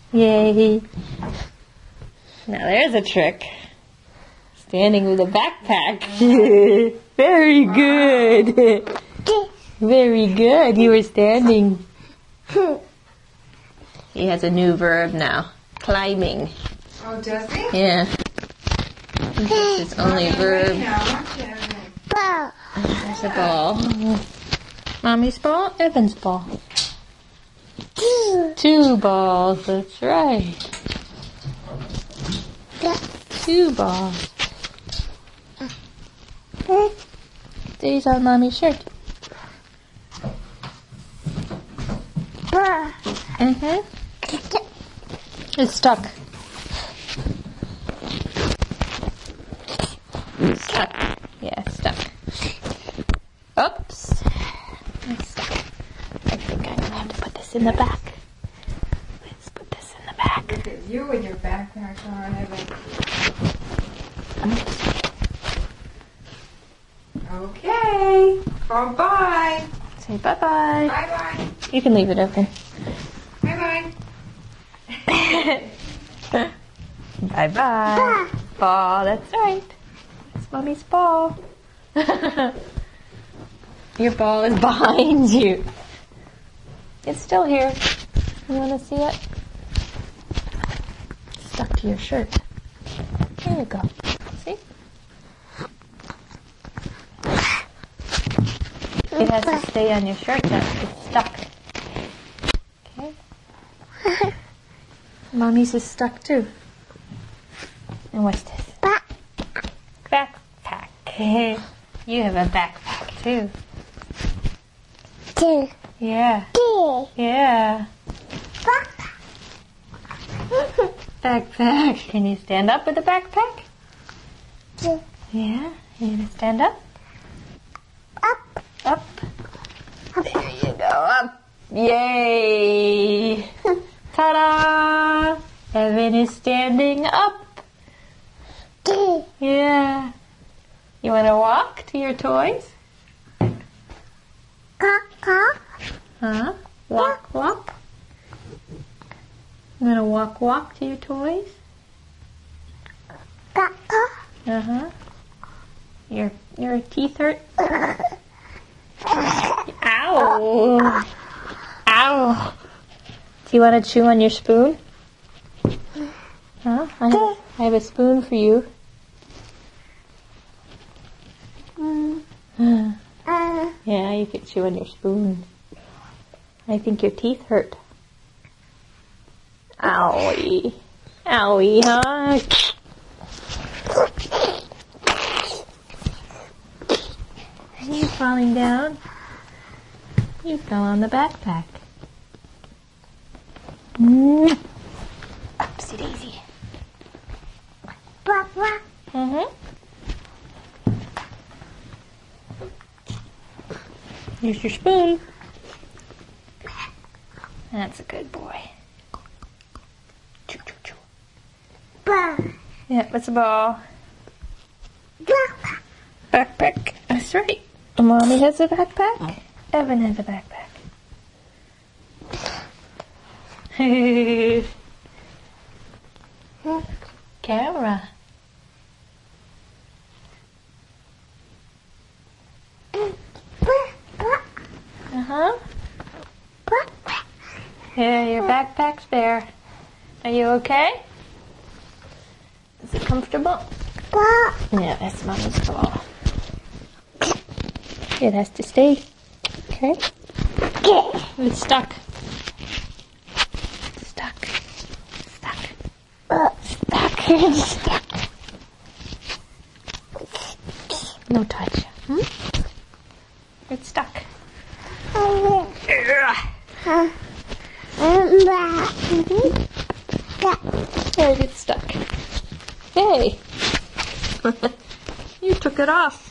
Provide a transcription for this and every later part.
Yay. Now there's a trick. Standing with a backpack. Very good. Very good. You were standing. He has a new verb now. Climbing. Oh, does he? Yeah. This is only verb. There's a ball. Mommy's ball, Evan's ball. 2 balls, that's right. 2 balls. These on Mommy's shirt. Mm-hmm. It's stuck. Stuck. Yeah, it's stuck. Oops. It's stuck. I think I'm going to have to put this in the back. Let's put this in the back. Look at you with your backpack on, Evan. Okay. Bye-bye. Say bye-bye. Bye-bye. You can leave it open. Bye-bye. Bye-bye. Ball, that's right. It's Mommy's ball. Your ball is behind you. It's still here. You want to see it? It's stuck to your shirt. There you go. See? It has to stay on your shirt though. It's stuck. Okay? Mommy's is stuck too. And what's this? Backpack. You have a backpack too. Yeah. Yeah. Backpack. Can you stand up with a backpack? Yeah. You gonna stand up? Up. There you go. Up. Yay. Ta-da. Evan is standing up. Yeah. You want to walk to your toys? Huh? Walk, walk. You want to walk, walk to your toys? Uh-huh. Your teeth hurt? Ow. Ow. Do you want to chew on your spoon? Huh? I have a spoon for you. Yeah, you could chew on your spoon. I think your teeth hurt. Owie. Owie, huh? Are you falling down? You fell on the backpack. Upsy daisy. Mm-hmm. Here's your spoon. That's a good boy. Choo, choo, choo. Yeah, what's a ball? Backpack. That's right. Mommy has a backpack. Evan has a backpack. Camera. Uh-huh. Yeah, your backpack's there. Are you okay? Is it comfortable? Yeah, that's Mommy's ball. It has to stay. Okay? It's stuck. Stuck. Stuck. Stuck. Stuck. No touch. It's stuck. Oh, it's stuck. Hey! You took it off.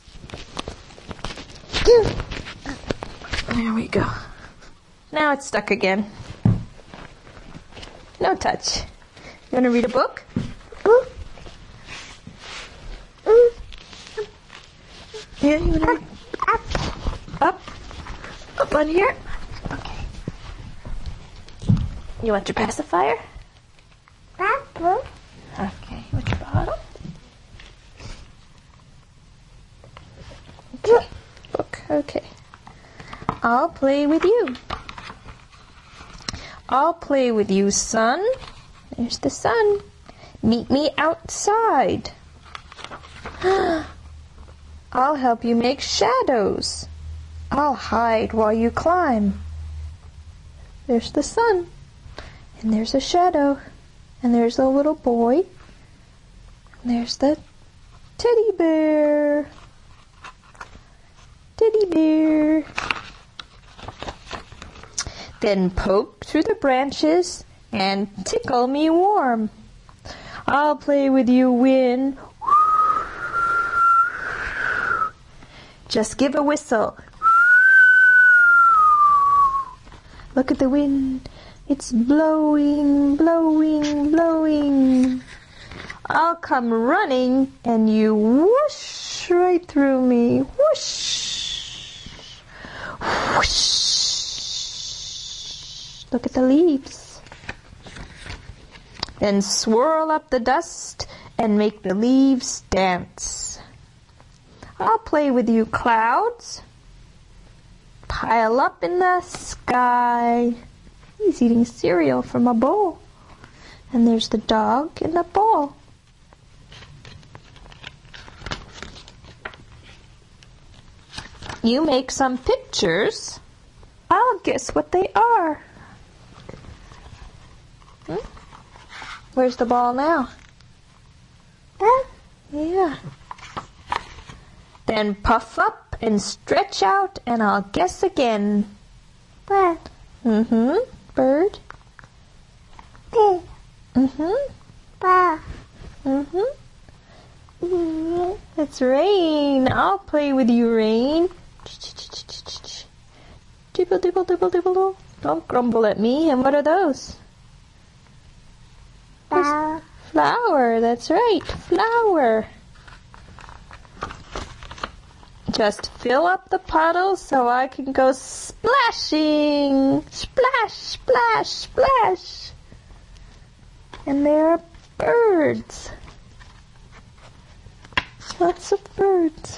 There we go. Now it's stuck again. No touch. You want to read a book? Yeah, you want to read? Up? Up on here? Okay. You want your pacifier? Papa. Okay, what's your bottle? Book, okay. I'll play with you. I'll play with you, son. There's the sun. Meet me outside. I'll help you make shadows. I'll hide while you climb. There's the sun. And there's a shadow. And there's a little boy. And there's the teddy bear. Teddy bear. Then poke through the branches and tickle me warm. I'll play with you, wind. Just give a whistle. Look at the wind. It's blowing, blowing, blowing. I'll come running and you whoosh right through me. Whoosh. Whoosh. Look at the leaves. Then swirl up the dust and make the leaves dance. I'll play with you, clouds. Pile up in the sky. He's eating cereal from a bowl. And there's the dog in the bowl. You make some pictures. I'll guess what they are. Where's the ball now? Yeah. Then puff up and stretch out and I'll guess again. Bird. Bird. Pig. Bar. It's rain. I'll play with you, rain. Dibble, dibble, dibble, dibble. Don't grumble at me. And what are those? Flower. Flower. That's right. Flower. Just fill up the puddle so I can go splashing. Splash, splash, splash. And there are birds. Lots of birds.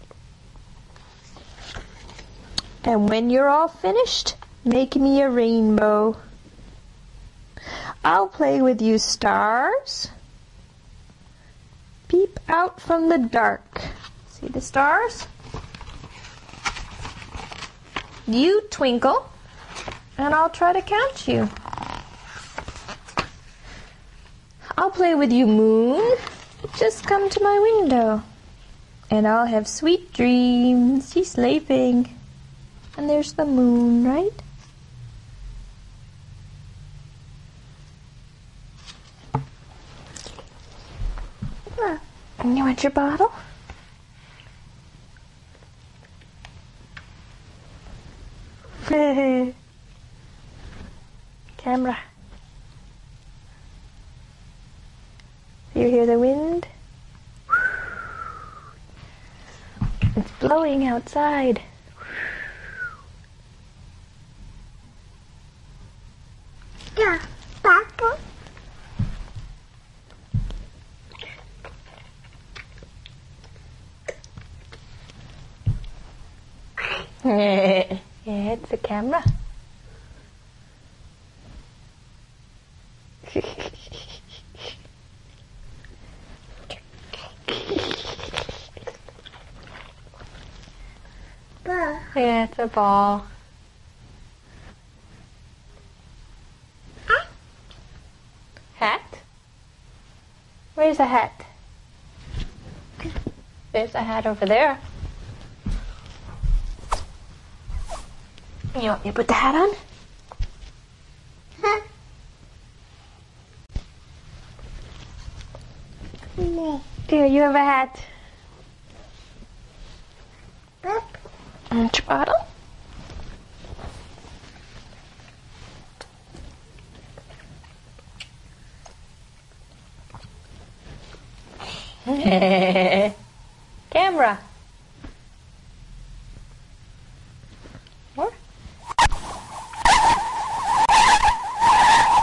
And when you're all finished, make me a rainbow. I'll play with you, stars. Peep out from the dark. See the stars? You twinkle, and I'll try to count you. I'll play with you, moon. Just come to my window, and I'll have sweet dreams. She's sleeping. And there's the moon, right? And you want your bottle? Camera. You hear the wind? It's blowing outside. Yeah. Papa. Yeah, it's a camera. Ball. Yeah, it's a ball. Hat? Where's the hat? There's a hat over there. You want me to put the hat on? No. Here, you have a hat. Papa. And your bottle? Camera. More?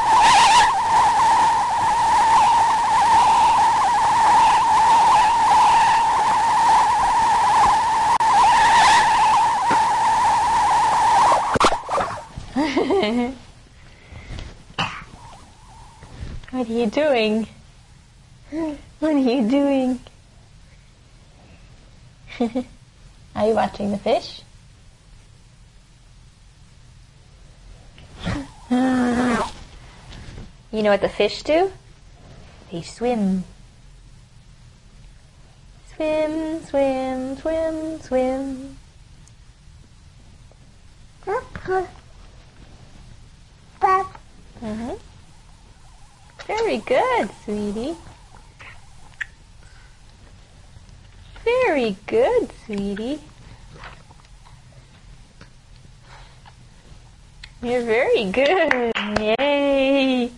What are you doing? What are you doing? Are you watching the fish? You know what the fish do? They swim. Swim, swim, swim, swim. Very good, sweetie. Very good, sweetie. You're very good. Yay.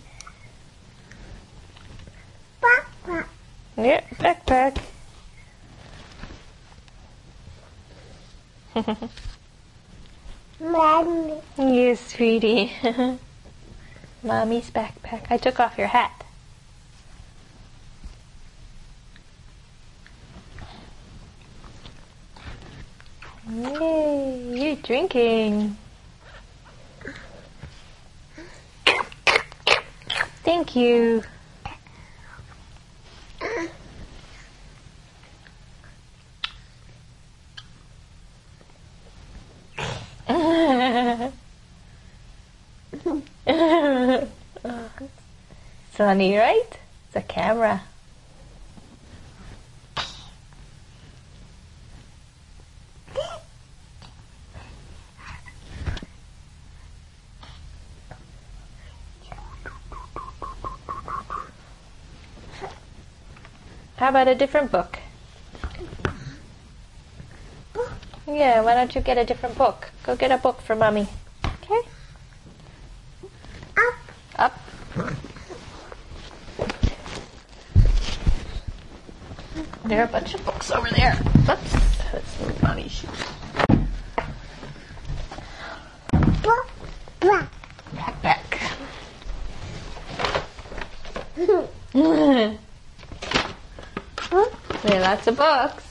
Yeah, backpack. Mommy. Yes, sweetie. Mommy's backpack. I took off your hat. Yay, you're drinking. Thank you. Sunny, right? It's a camera. How about a different book? Yeah, why don't you get a different book? Go get a book for Mommy. Okay? Up. There are a bunch of books over there. Oops. Let's move Mommy's shoes. Backpack. There are lots of books.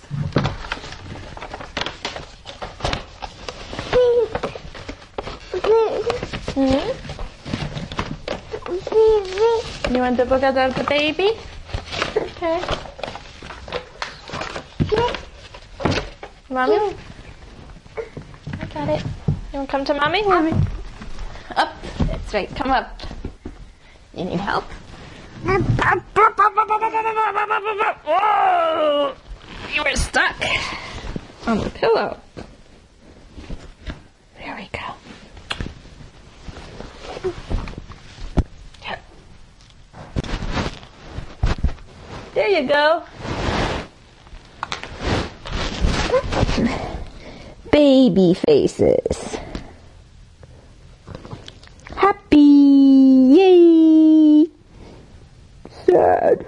You want the book about the baby? Okay. Mommy? I got it. You want to come to Mommy? Up. That's right. Come up. You need help? Whoa! You were stuck on the pillow. There we go. There you go. Baby faces. Happy. Yay. Sad.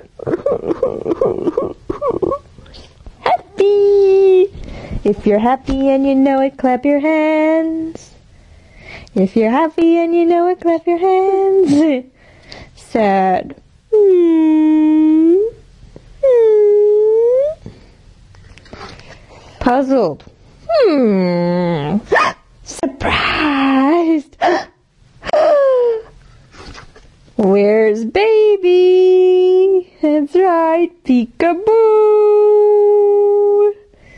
Happy. If you're happy and you know it, clap your hands. If you're happy and you know it, clap your hands. Sad. Puzzled. Surprised. Where's baby? That's right, peekaboo.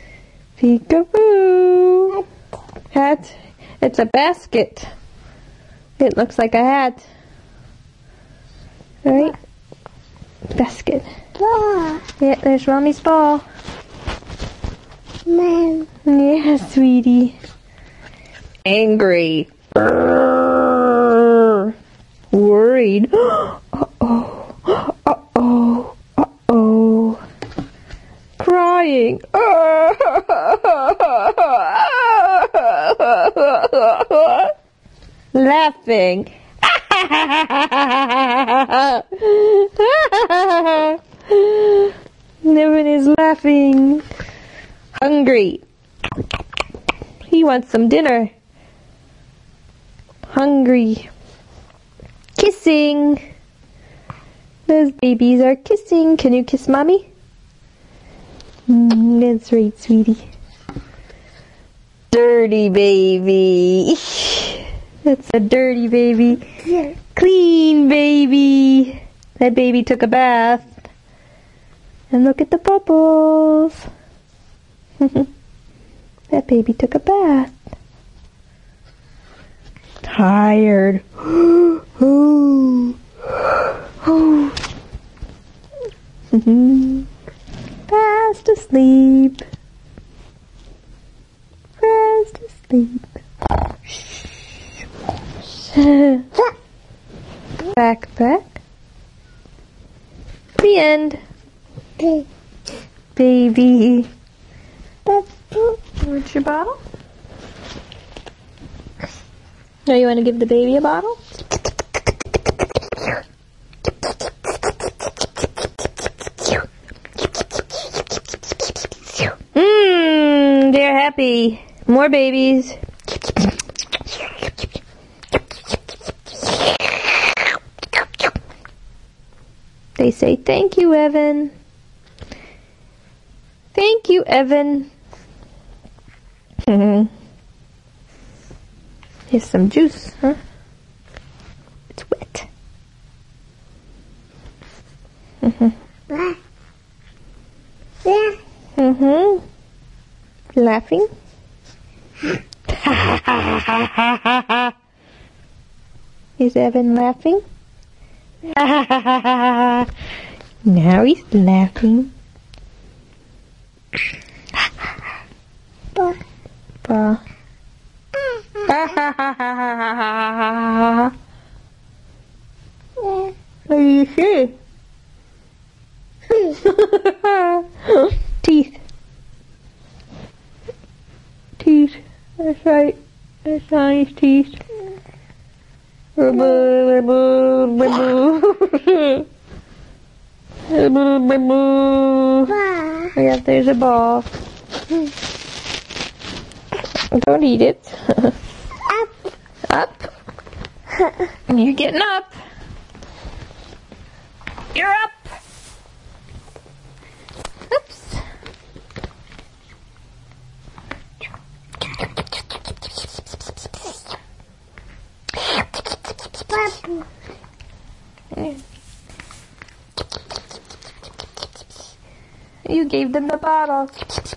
Peekaboo. Hat. It's a basket. It looks like a hat. Right? Basket. Yeah, there's Mommy's ball. Mom. Yeah, sweetie. Angry. Worried. Uh-oh. Uh-oh. Uh-oh. Crying. Laughing. Nevin is laughing. Hungry. He wants some dinner. Hungry. Kissing. Those babies are kissing. Can you kiss Mommy? That's right, sweetie. Dirty baby. That's a dirty baby. Clean baby. That baby took a bath. And look at the bubbles. That baby took a bath. Tired. Fast asleep. Fast asleep. Backpack. The end. Baby. Where's your bottle? Now you want to give the baby a bottle? They're happy. More babies. They say, thank you, Evan. Thank you, Evan. Here's some juice, huh? It's wet. Laughing. Is Evan laughing? Now he's laughing. Ba. What do you say? Teeth. Teeth. That's right. That's Johnny's teeth. Yeah, there's a ball. Don't eat it. Up. You're getting up. You're up. Oops. You gave them the bottle.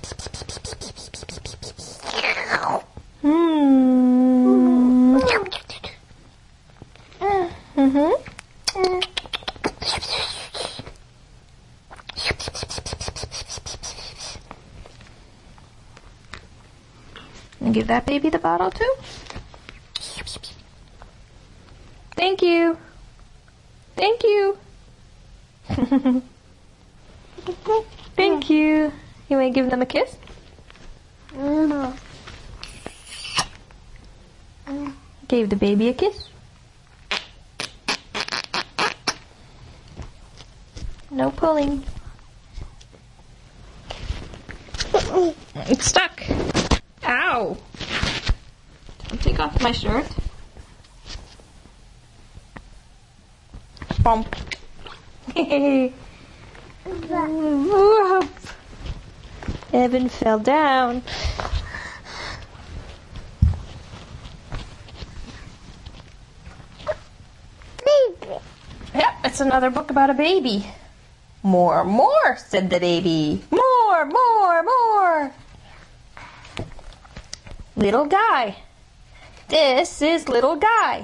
And give that baby the bottle too. Thank you. Thank you. Thank you. You want to give them a kiss? Gave the baby a kiss. No pulling. It's stuck. Ow. Don't take off my shirt. Bump. Evan fell down. Yep, it's another book about a baby. More, more, said the baby. More, more, more. Little Guy. This is Little Guy.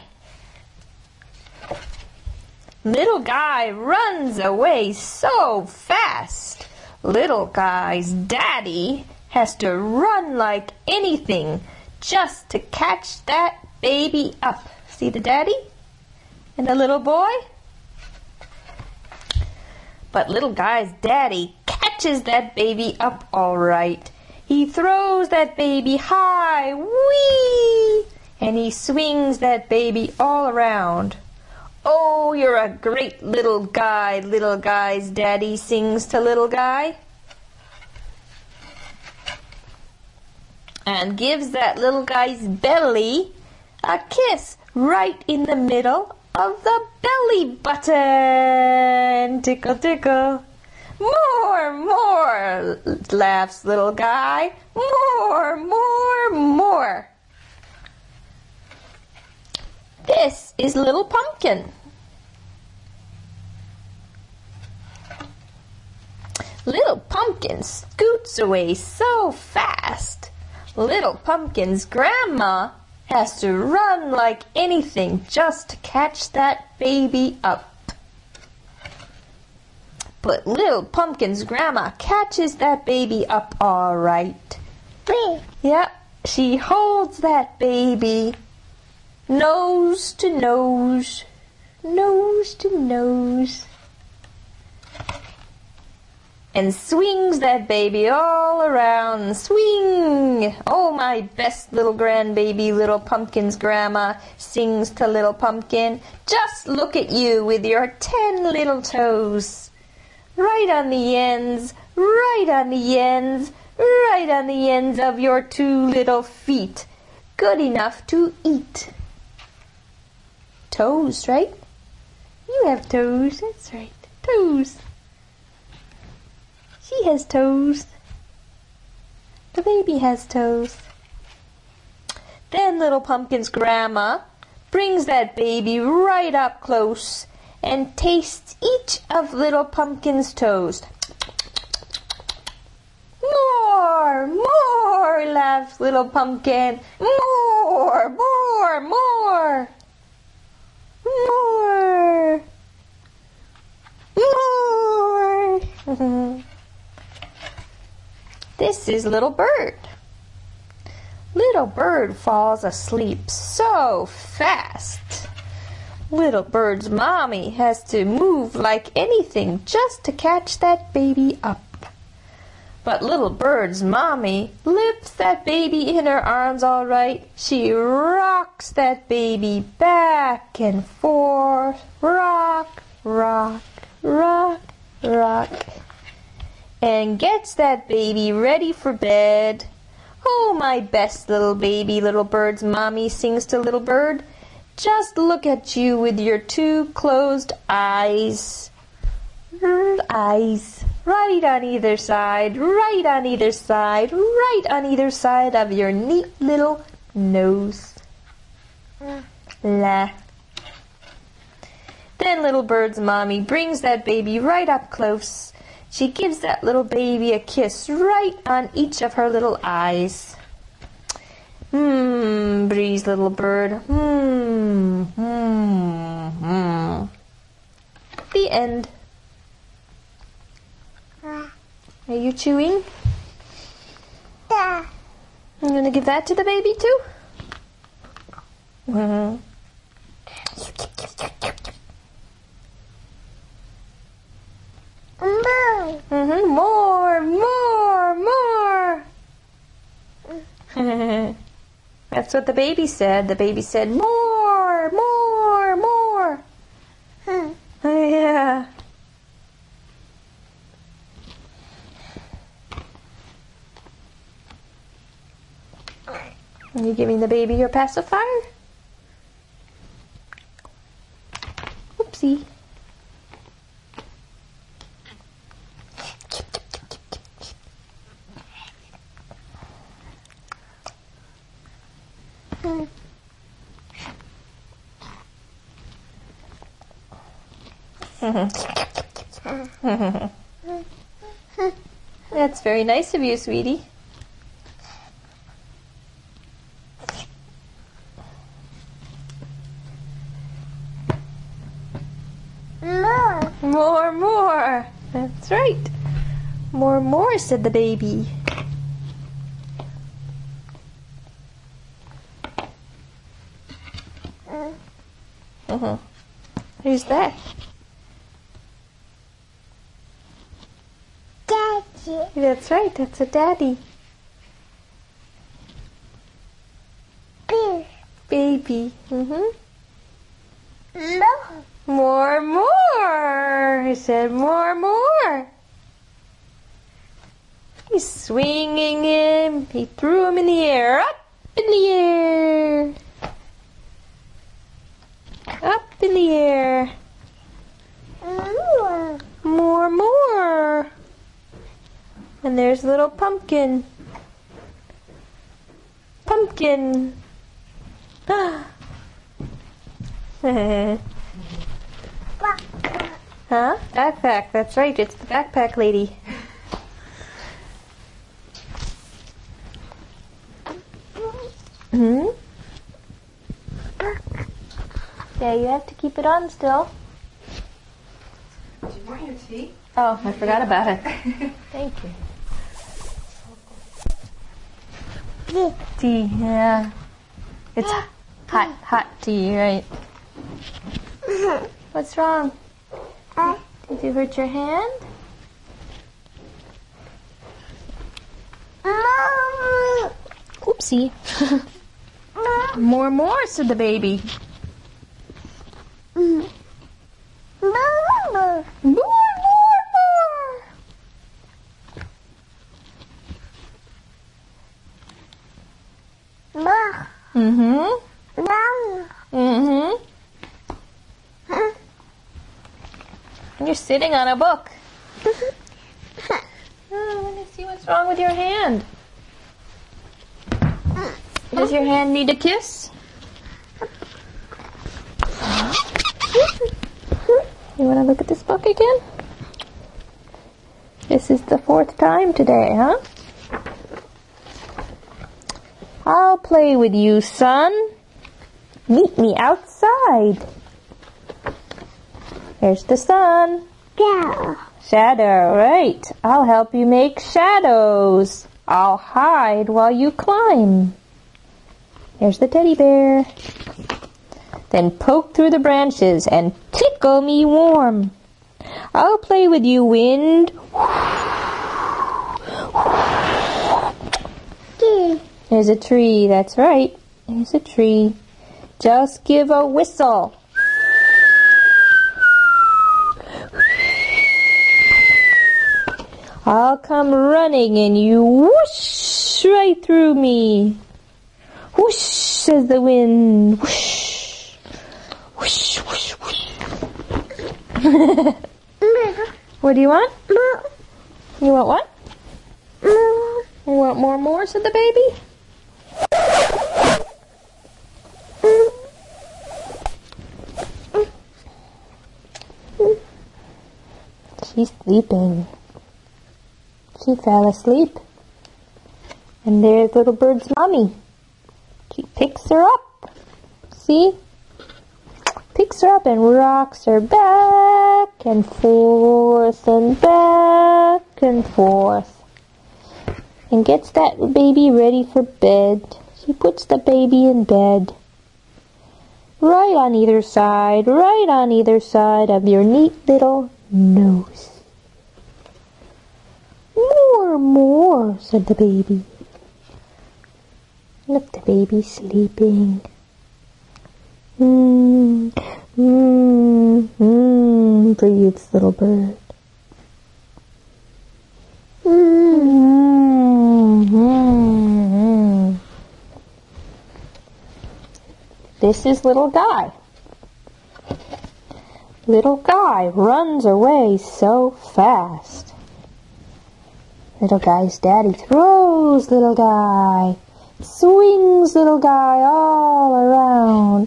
Little Guy runs away so fast. Little Guy's daddy has to run like anything just to catch that baby up. See the daddy and the little boy? But Little Guy's daddy catches that baby up all right. He throws that baby high, whee! And he swings that baby all around. Oh, you're a great Little Guy, Little Guy's daddy sings to Little Guy. And gives that Little Guy's belly a kiss right in the middle of the belly button. Tickle, tickle. More, more, laughs Little Guy. More, more, more. This is Little Pumpkin. Little Pumpkin scoots away so fast. Little Pumpkin's grandma has to run like anything just to catch that baby up. But Little Pumpkin's grandma catches that baby up all right. Yep, she holds that baby nose to nose, nose to nose, and swings that baby all around. Swing! Oh, my best little grandbaby, Little Pumpkin's grandma sings to Little Pumpkin. Just look at you with your 10 little toes. Right on the ends, right on the ends, right on the ends of your 2 little feet. Good enough to eat. Toes, right? You have toes, that's right. Toes. She has toes. The baby has toes. Then Little Pumpkin's grandma brings that baby right up close and tastes each of Little Pumpkin's toes. More, more, laughs Little Pumpkin. More, more, more. More. More. This is Little Bird. Little Bird falls asleep so fast. Little Bird's mommy has to move like anything just to catch that baby up. But Little Bird's mommy lifts that baby in her arms all right. She rocks that baby back and forth. Rock, rock, rock, rock. And gets that baby ready for bed. Oh, my best little baby, Little Bird's mommy sings to Little Bird. Just look at you with your 2 closed eyes. Eyes. Right on either side, right on either side, right on either side of your neat little nose. La. Then Little Bird's mommy brings that baby right up close. She gives that little baby a kiss right on each of her little eyes. Breathes Little Bird. The end. Are you chewing? Yeah. I'm going to give that to the baby too? More, more, more. That's what the baby said. The baby said, more, more, more. Yeah. Are you giving the baby your pacifier? Oopsie. That's very nice of you, sweetie. More. More, more. That's right. More, more, said the baby. Who's that? Daddy. That's right, that's a daddy. Big. Baby. More. More, more. He said, more, more. He's swinging him. He threw him in the air. Up in the air. Up in the air. More. More, more. And there's Little Pumpkin. Pumpkin. Huh? Backpack. That's right. It's the backpack lady. Hmm? Yeah, you have to keep it on still. Do you want your tea? Oh, I forgot about it. Thank you. Tea, yeah. It's hot tea, right? What's wrong? Did you hurt your hand? Oopsie. More, said the baby. More. Mm-hmm. Mm-hmm. You're sitting on a book. Oh, let me see what's wrong with your hand. Does your hand need a kiss? You want to look at this book again? This is the 4th time today, huh? I'll play with you, son. Meet me outside. There's the sun. Yeah. Shadow, right. I'll help you make shadows. I'll hide while you climb. There's the teddy bear. Then poke through the branches and tickle me warm. I'll play with you, wind. There's a tree, that's right. There's a tree. Just give a whistle. I'll come running and you whoosh right through me. Whoosh, says the wind. Whoosh. Whoosh, whoosh, whoosh. What do you want? You want what? You want more, said the baby. She's sleeping. She fell asleep. And there's little bird's mommy. She picks her up. See? Picks her up and rocks her back and forth and back and forth. And gets that baby ready for bed. She puts the baby in bed. Right on either side of your neat little nose. More, said the baby. Look, the baby's sleeping. Breathes little bird. This is little Guy. Little Guy runs away so fast. Little Guy's daddy throws little Guy, swings little Guy all around,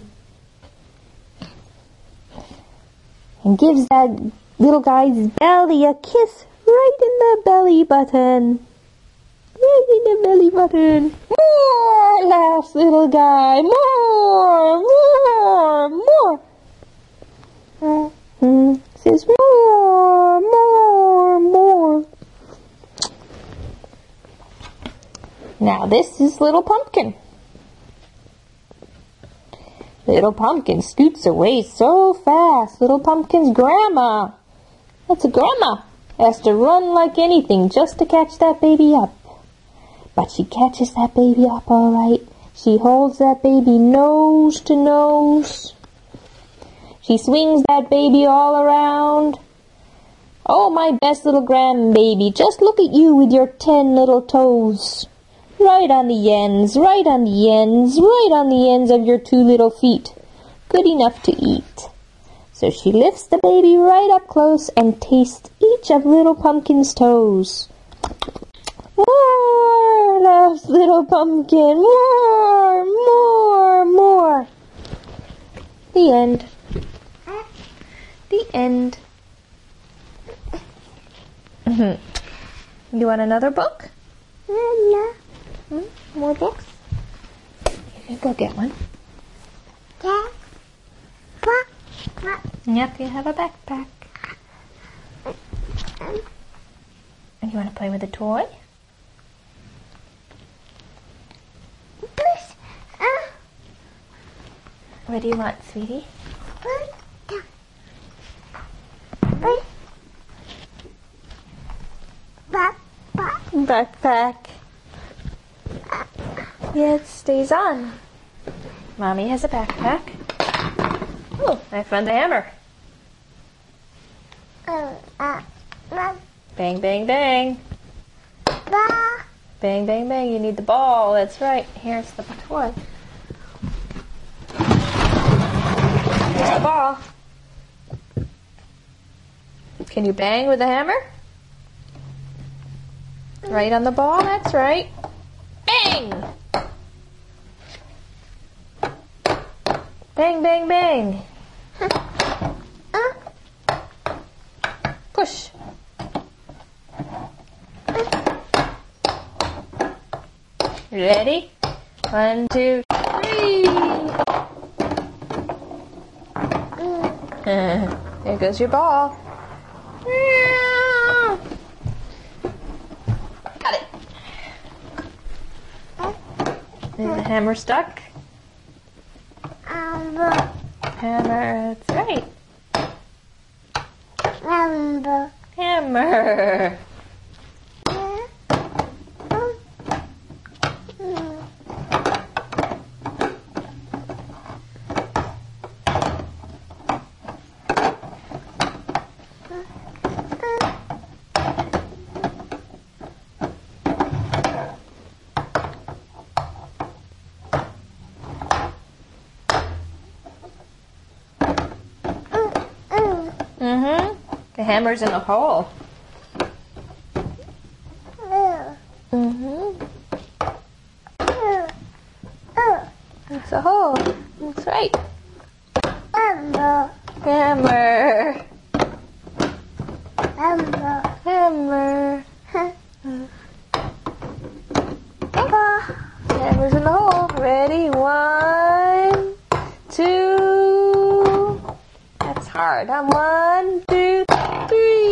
and gives that little Guy's belly a kiss right in the belly button. Right in the belly button. More, laughs little Guy. More. Says more. Now this is Little Pumpkin. Little Pumpkin scoots away so fast. Little Pumpkin's grandma, that's a grandma, has to run like anything just to catch that baby up. But she catches that baby up all right. She holds that baby nose to nose. She swings that baby all around. Oh, my best little grandbaby, just look at you with your 10 little toes. Right on the ends of your 2 little feet. Good enough to eat. So she lifts the baby right up close and tastes each of Little Pumpkin's toes. More, laughs Little Pumpkin. More. The end. The end. You want another book? No. More books? You go get one. Yeah. Yep, you have a backpack. And you want to play with a toy? What do you want, sweetie? Backpack. Yeah, it stays on. Mommy has a backpack. Oh, I found the hammer. Bang, bang, bang. Bang, bang, bang. You need the ball. That's right. Here's the toy. Here's the ball. Can you bang with the hammer? Right on the ball? That's right. Bang! Bang, bang, bang. Push. Ready? 1, 2, 3. There goes your ball. Got it. Is the hammer stuck? Hammer, that's right. Hammer. The hammer's in the hole. It's a hole. That's right. Hammer. Hammer. Hammer's in the hole. Ready? 1, 2. That's hard. 1, 2, 3.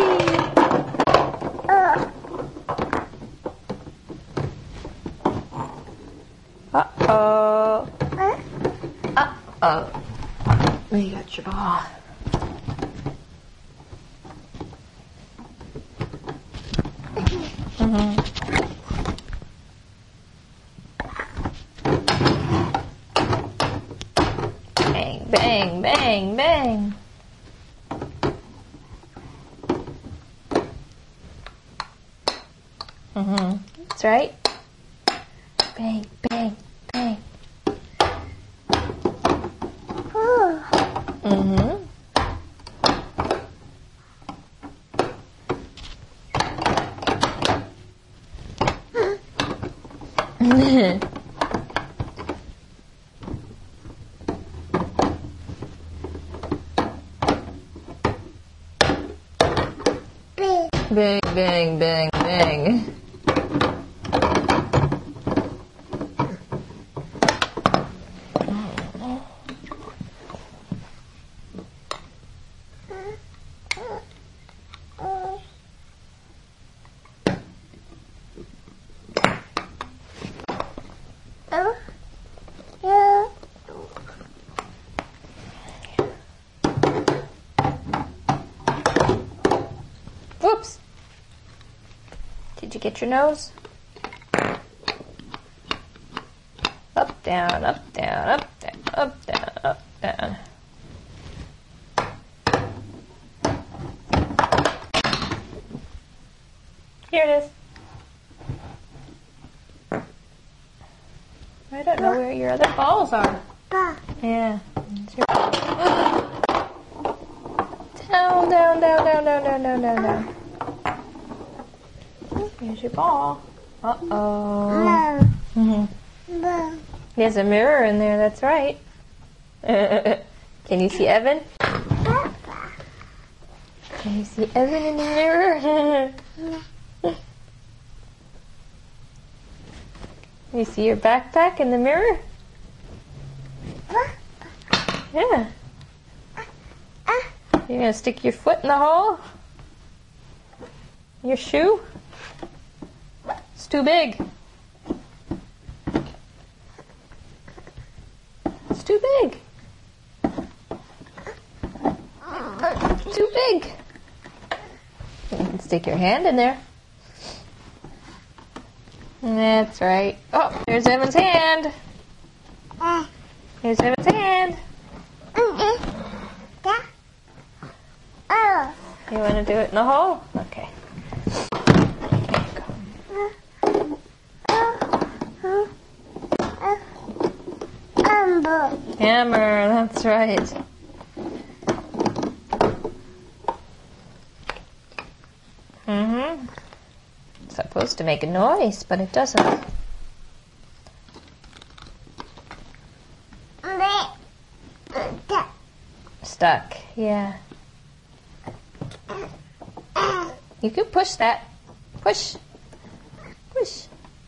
Uh-oh. Uh-oh. You got your ball. Bang, bang, bang, bang. That's right. Bang, bang, bang. Bang, bang, bang, bang. Whoops. Did you get your nose? Up, down, up, down, up, down, up, down, up, down. Here it is. I don't know where your other balls are. Yeah. Down, down, down, down, down, down, down, down, down. Here's your ball. Uh-oh. There's a mirror in there, that's right. Can you see Evan? Can you see Evan in the mirror? You see your backpack in the mirror? Yeah. You're gonna stick your foot in the hole? Your shoe? It's too big. It's too big. Too big. You can stick your hand in there. That's right. Oh, there's Evan's hand. Here's Evan's hand. You want to do it in the hole? Okay. Hammer, that's right. It's supposed to make a noise, but it doesn't. Stuck, yeah. You can push that. Push. Push.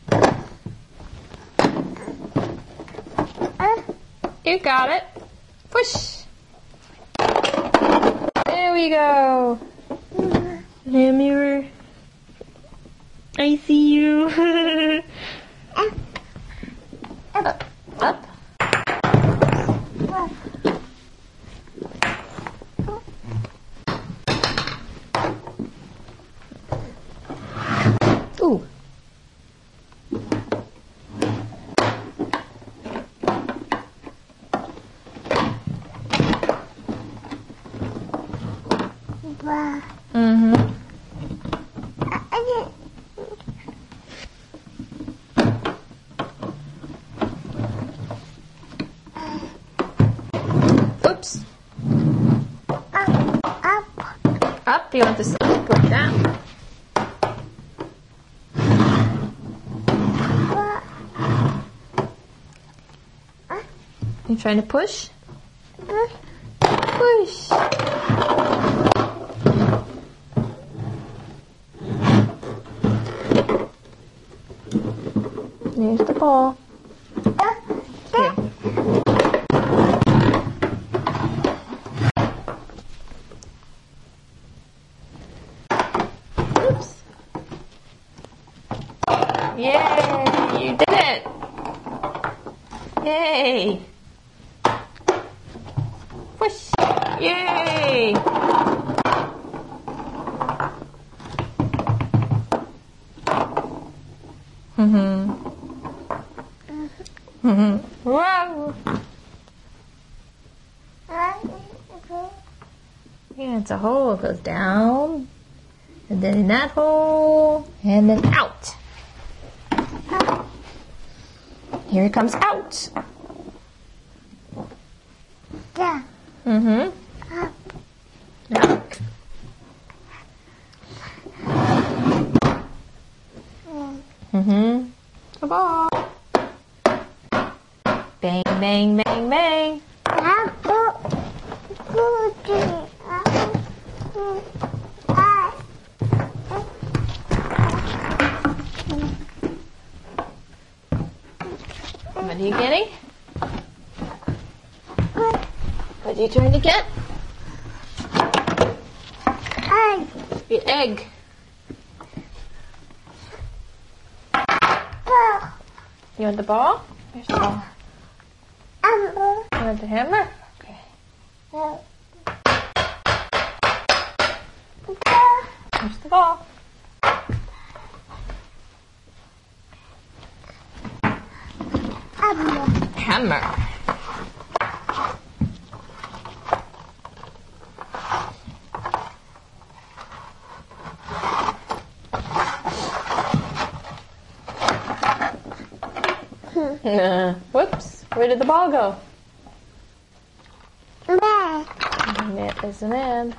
You got it. Push. There we go. Mirror. I see you. Up. Up. Ooh. Oops. Up. You want the stick like that? You trying to push? Push. There's the ball. Here. Oops. Yay! You did it! Yay! Push! Yay! Wow! Yeah, it's a hole. It goes down, and then in that hole, and then out. Here it comes out. Yeah. Now. A ball. Bang, bang, bang, bang. What are you getting? What are you trying to get? Egg. The egg. You want the ball? Here's the ball. You want the hammer? Okay. Here's the ball. Hammer. Whoops. Where did the ball go? It is an end.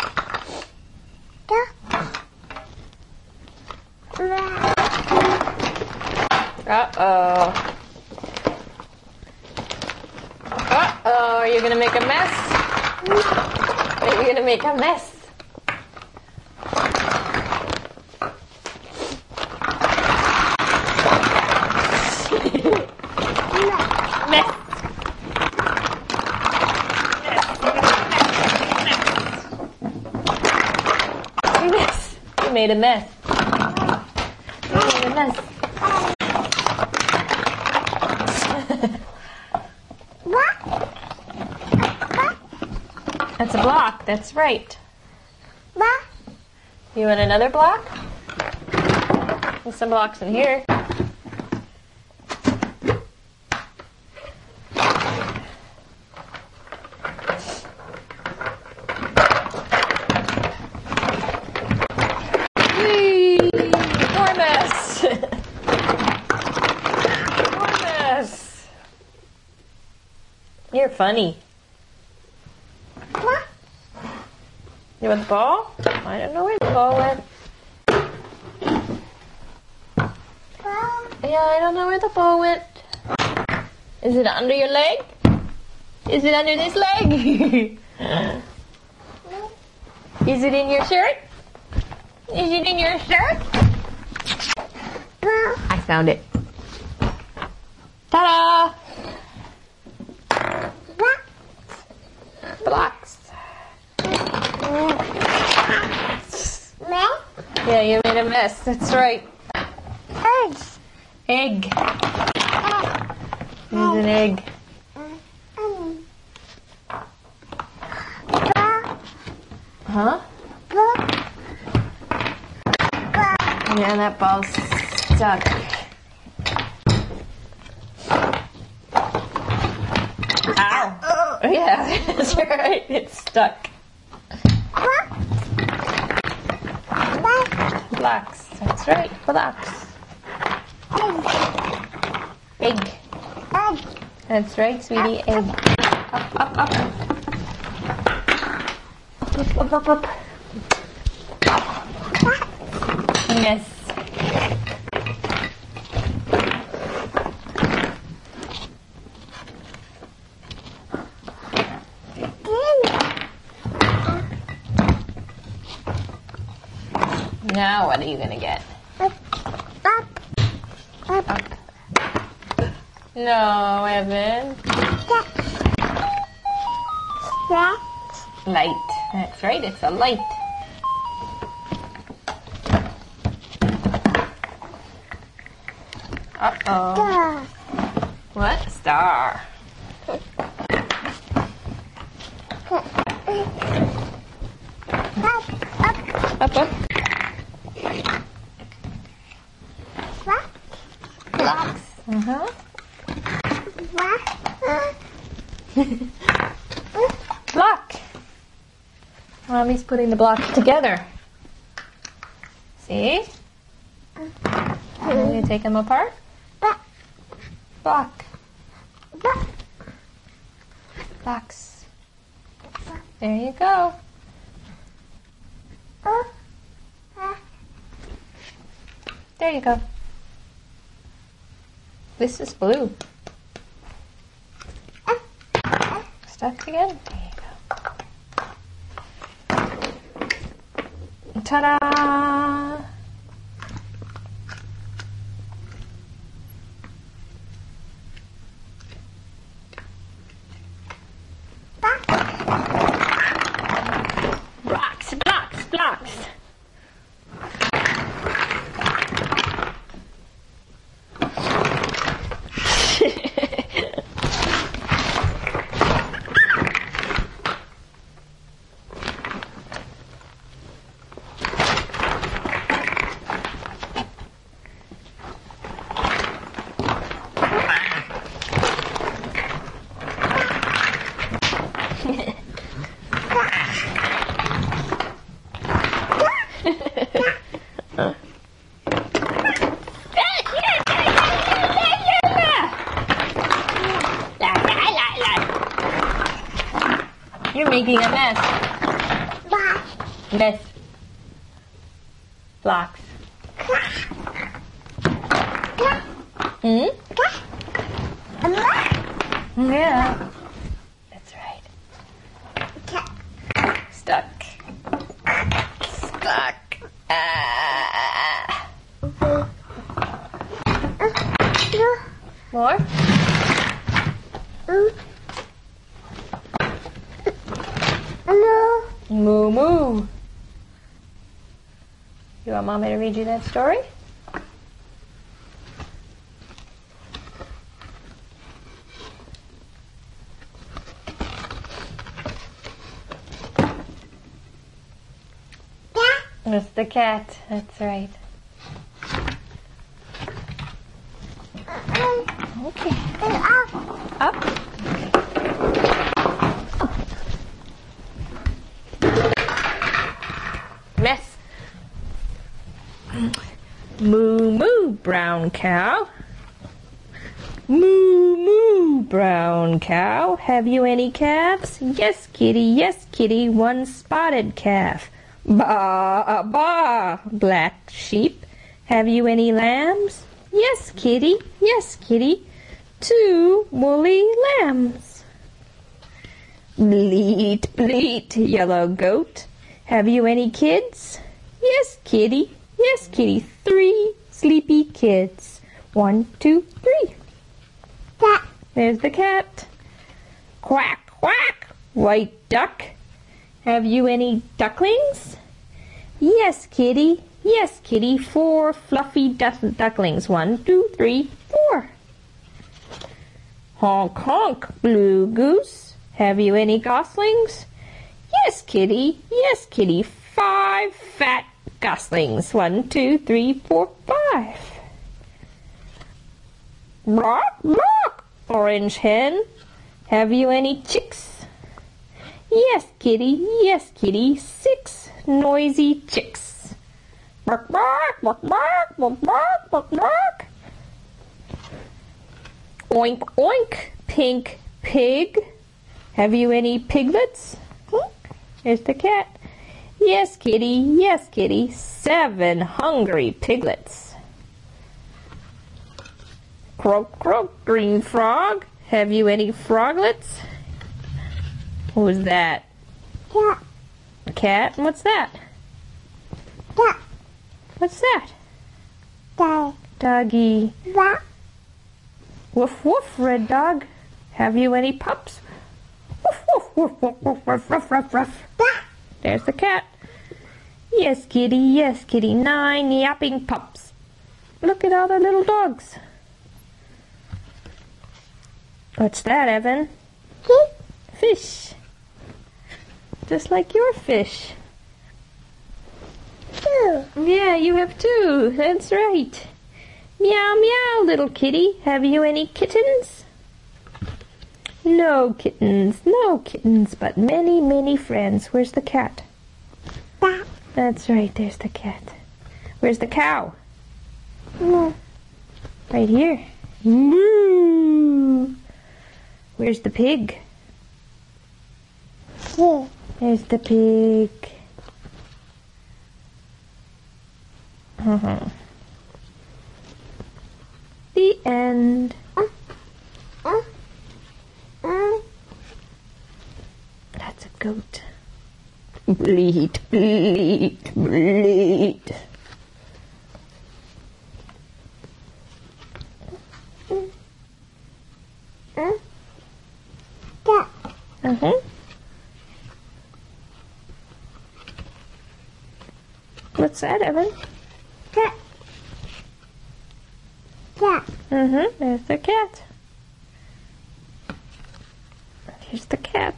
Uh-oh. Uh-oh. Are you going to make a mess? Are you going to make a mess? Mess. Yes, you made a mess. You made a mess. That's a block, that's right. You want another block? There's some blocks in here. Whee! More mess! More mess! You're funny. You want the ball? I don't know where the ball went. Yeah, I don't know where the ball went. Is it under your leg? Is it under this leg? Is it in your shirt? Is it in your shirt? I found it. Ta-da! Blocks. Yeah, you made a mess. That's right. Egg. Here's an egg. Huh? Yeah, that ball's stuck. Ow. Yeah, that's right. It's stuck. Blocks. That's right. Blocks. Egg. That's right, sweetie. Egg. Up, up, up. Up, up, up, up. Yes. Now what are you gonna get? Up. No, Evan. Light. That's right, it's a light. Uh-oh. What? Star. Up, up. Blocks. Uh-huh. Block. Mommy's putting the blocks together. See? Can you take them apart? Block. Blocks. There you go. There you go. This is blue. Stuck again. There you go. Ta-da! Blocks, blocks, blocks. You're making a mess. Mess. Blocks. Hmm? Yeah. That's right. Stuck. Stuck. More? Moo moo. You want Mommy to read you that story? It's the cat. That's right. Okay. Up. Mess. Moo moo, brown cow. Moo moo, brown cow. Have you any calves? Yes, kitty, one spotted calf. Baa, baa, black sheep. Have you any lambs? Yes, kitty, two woolly lambs. Bleat, bleat, yellow goat. Have you any kids? Yes, kitty, three sleepy kids. 1, 2, 3. Cat. There's the cat. Quack, quack, white duck. Have you any ducklings? Yes, kitty, 4 fluffy ducklings. 1, 2, 3, 4. Honk, honk, blue goose. Have you any goslings? Yes, kitty, 5 fat goslings. 1, 2, 3, 4, 5. Rock, rock, orange hen. Have you any chicks? Yes, kitty, 6 noisy chicks. Bark, bark, bark, bark, bark, bark, bark, bark. Oink, oink, pink pig. Have you any piglets? There's the cat. Yes, kitty, 7 hungry piglets. Croak, croak, green frog. Have you any froglets? Who's that? Cat. A cat? What's that? Cat. What's that? Dog. Doggy. Rat. Woof, woof, red dog. Have you any pups? Woof, woof, woof, woof, woof, ruff, ruff, ruff, ruff. There's the cat. Yes, kitty, 9 yapping pups. Look at all the little dogs. What's that, Evan? Fish. Just like your fish. 2. Yeah, you have 2. That's right. Meow, meow, little kitty. Have you any kittens? No kittens, but many, many friends. Where's the cat? Cat. That's right, there's the cat. Where's the cow? No. Right here. Moo! Where's the pig? Here. There's the pig. The end. That's a goat. Bleat, bleat, bleat. Cat. What's that, Evan? Cat. Cat. There's the cat. Here's the cat.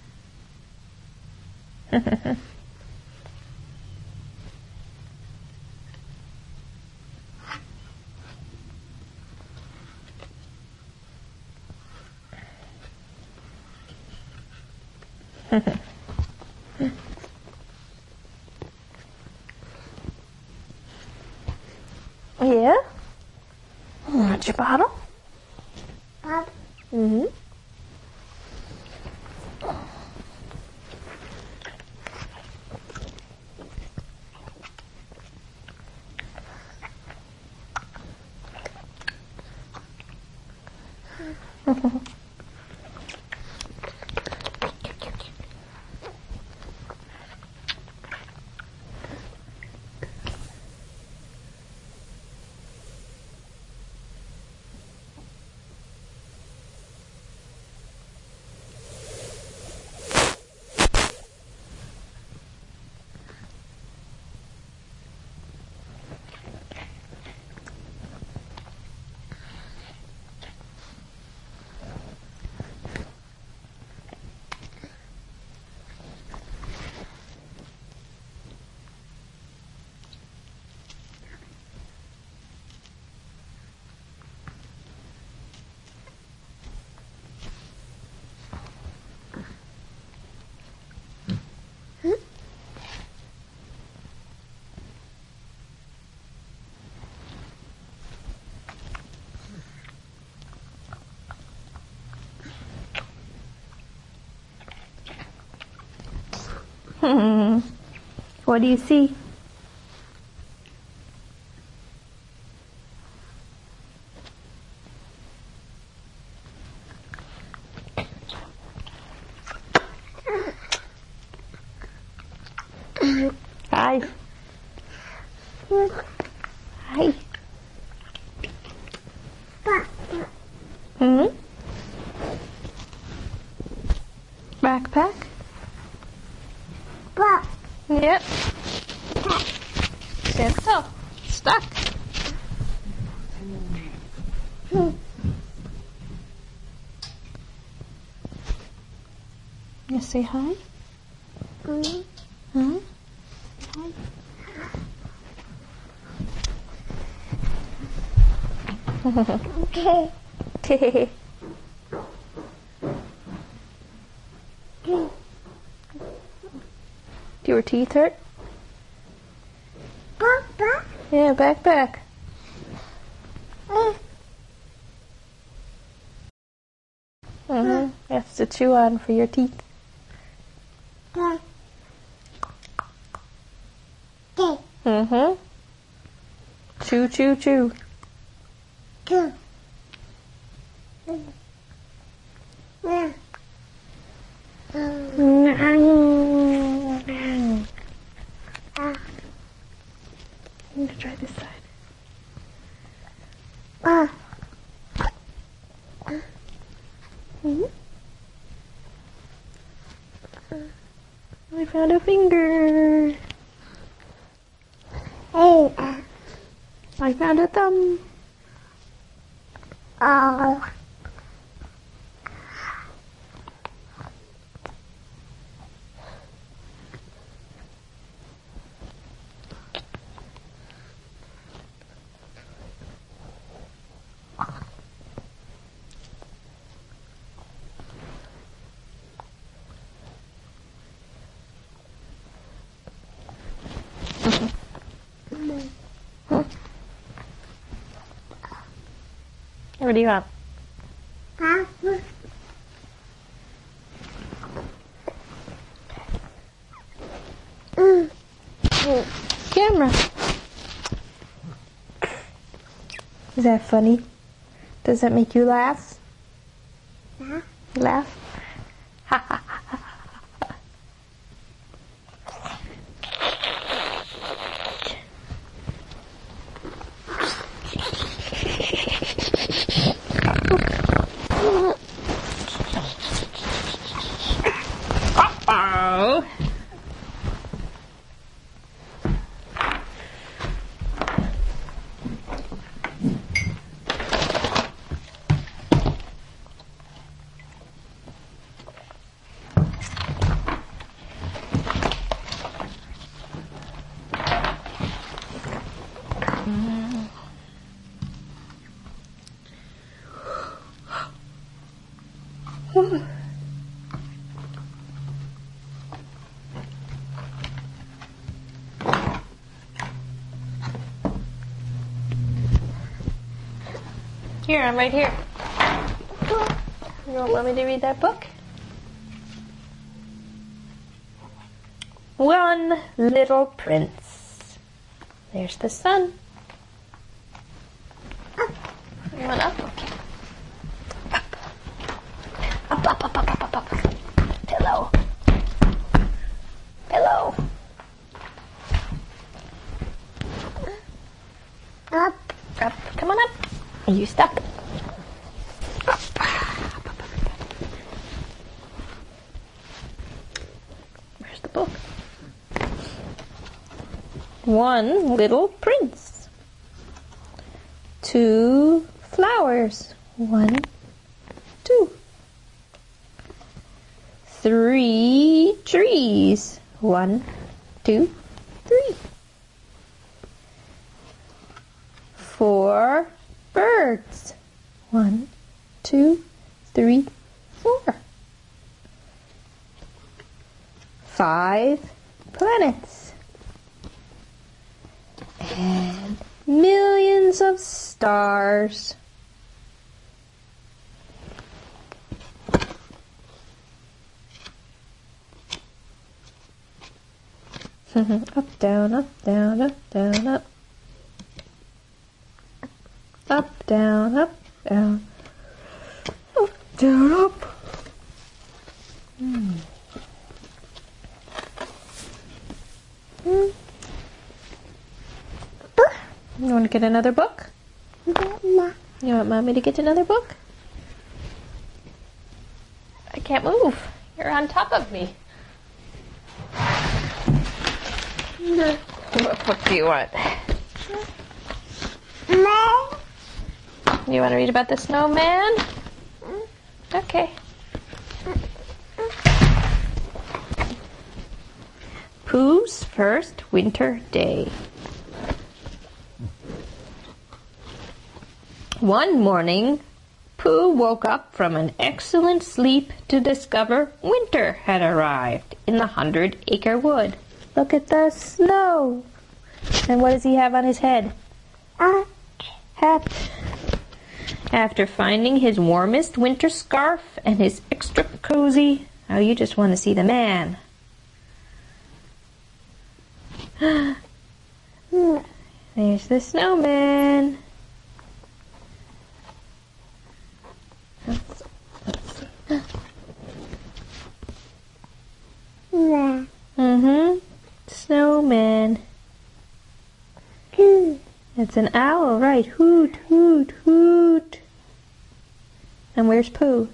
Yeah? Want your bottle? Bob. What do you see? Hi. Hi. Hmm? Backpack? Yep. Pencil. Stuck. You say hi? Huh? Okay. Do your teeth hurt? Papa. Yeah, backpack. That's to chew on for your teeth. Chew, chew, chew. I'm gonna try this side. I found a finger. I found a thumb. Oh. What do you want? Papa. Camera. Is that funny? Does that make you laugh? Laugh? Oh. Here, I'm right here. You don't want me to read that book? One Little Prince. There's the sun. You want up? Okay. Up. Up. Pillow. Pillow. Up. Up. Come on up. Are you stuck? Up. Where's the book? One Little Prince. Two flowers. 1, 2. 3 trees. 1, 2, 3. 4 birds. 1, 2, 3, 4. 5 planets. And millions of stars. Up, down, up, down, up, down, up. Up, down, up, down. Up, down, up. You want to get another book? Mama. You want Mommy to get another book? I can't move. You're on top of me. What book do you want? Mama. You want to read about the snowman? Okay. Pooh's first winter day. One morning, Pooh woke up from an excellent sleep to discover winter had arrived in the 100-acre wood. Look at the snow. And what does he have on his head? Hat. After finding his warmest winter scarf and his extra cozy, oh, you just want to see the man. There's the snowman. Snowman. It's an owl, right? Hoot, hoot, hoot. And where's Pooh?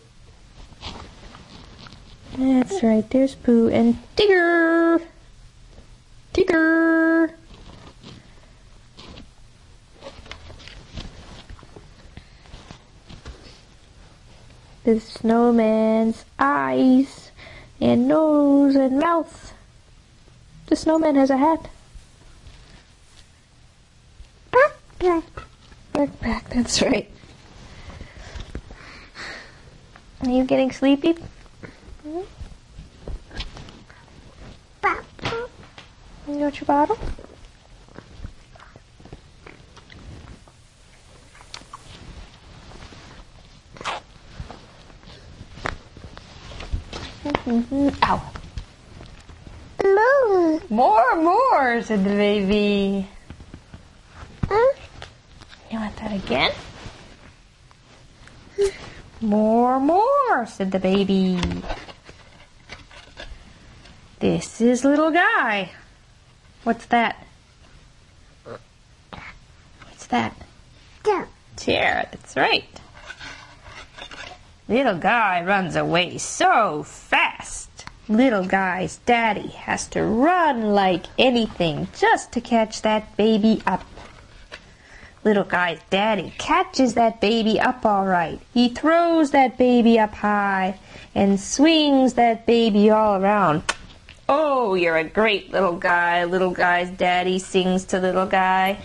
That's right, there's Pooh and Tigger. Tigger. The snowman's eyes and nose and mouth. The snowman has a hat. Backpack, that's right. Are you getting sleepy? You want your bottle? Ow. More, said the baby. You want that again? More, said the baby. This is little guy. What's that? What's that? Chair, that's right. Little guy runs away so fast. Little guy's daddy has to run like anything just to catch that baby up. Little guy's daddy catches that baby up all right. He throws that baby up high and swings that baby all around. Oh, you're a great little guy. Little guy's daddy sings to little guy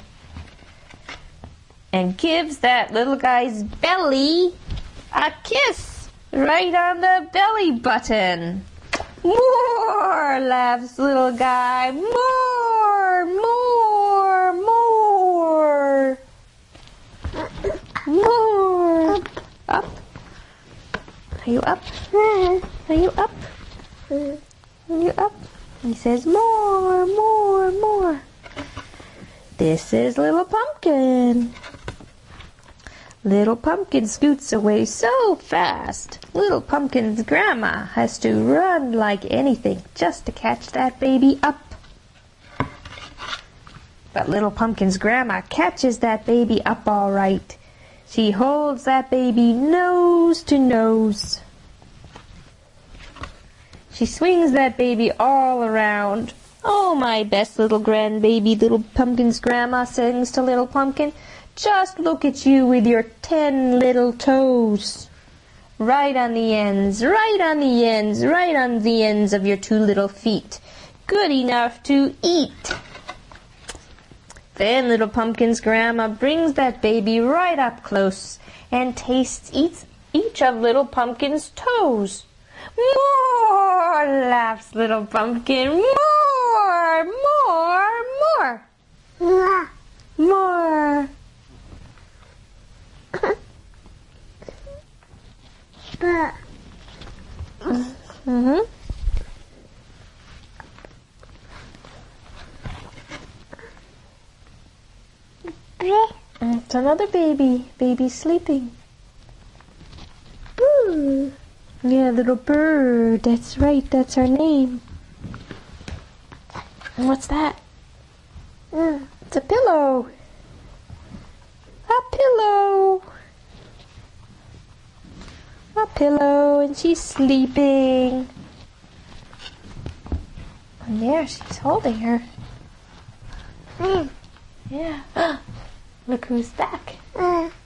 and gives that little guy's belly a kiss right on the belly button. More, laughs little guy. More. More. Up. Are you up? Are you up? Are you up? He says more. This is Little Pumpkin. Little Pumpkin scoots away so fast. Little Pumpkin's grandma has to run like anything just to catch that baby up. But Little Pumpkin's grandma catches that baby up all right. She holds that baby nose to nose. She swings that baby all around. Oh, my best little grandbaby, Little Pumpkin's grandma sings to Little Pumpkin. Just look at you with your 10 little toes. Right on the ends of your 2 little feet. Good enough to eat. Then Little Pumpkin's grandma brings that baby right up close and tastes each of Little Pumpkin's toes. More, laughs Little Pumpkin. More. It's another baby. Baby's sleeping. Ooh. Yeah, little bird. That's right. That's her name. And what's that? It's a pillow. A pillow. A pillow, and she's sleeping. And there, she's holding her. Yeah. Look who's back.